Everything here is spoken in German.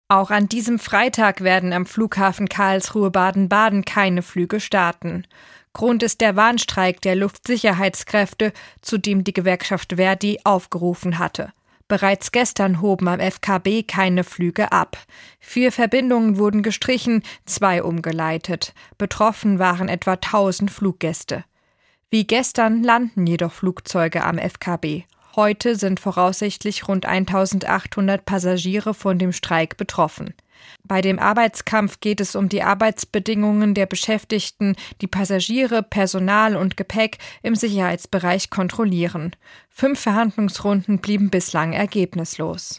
Auch an diesem Freitag werden am Flughafen Karlsruhe-Baden-Baden keine Flüge starten. Grund ist der Warnstreik der Luftsicherheitskräfte, zu dem die Gewerkschaft ver.di aufgerufen hatte. Bereits gestern hoben am FKB keine Flüge ab. 4 Verbindungen wurden gestrichen, 2 umgeleitet. Betroffen waren etwa 1000 Fluggäste. Wie gestern landen jedoch Flugzeuge am FKB. Heute sind voraussichtlich rund 1800 Passagiere von dem Streik betroffen. Bei dem Arbeitskampf geht es um die Arbeitsbedingungen der Beschäftigten, die Passagiere, Personal und Gepäck im Sicherheitsbereich kontrollieren. 5 Verhandlungsrunden blieben bislang ergebnislos.